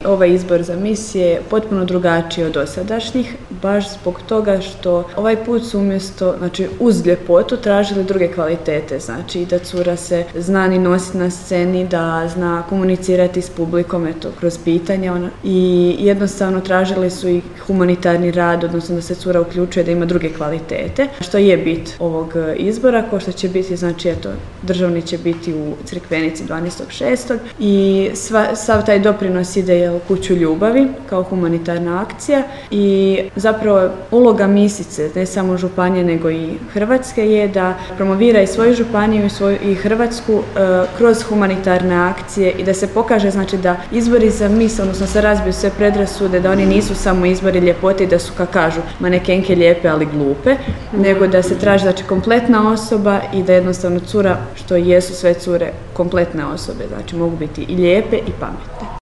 ovaj izbor za Miss je potpuno drugačiji od dosadašnjih, baš zbog toga što ovaj put su umjesto, znači uz ljepotu tražili druge kvalitete, znači da cura se zna ni nositi na sceni, da zna komunicirati s publikom, eto, kroz pitanja i jednostavno tražili su i humanitarni rad, odnosno da se cura uključuje, da ima druge kvalitete, što je bit ovog izbora, ko što će biti, znači eto, državni će biti u Crikvenici 12.6. i sav taj doprinos ide u Kuću ljubavi kao humanitarna akcija i zapravo uloga misice, ne samo županije nego i Hrvatske, je da promovira i svoju županiju i Hrvatsku kroz humanitarne akcije i da se pokaže, znači da izbori za Miss, odnosno se razbiju sve predrasude, da oni nisu samo izbori ljepote i da su, kako kažu, manekenke lijepe ali glupe, nego da se traži, znači, kompletna osoba i da jednostavno cura, što jesu sve cure, kompletne osobe, znači mogu biti i lijepe i pametne.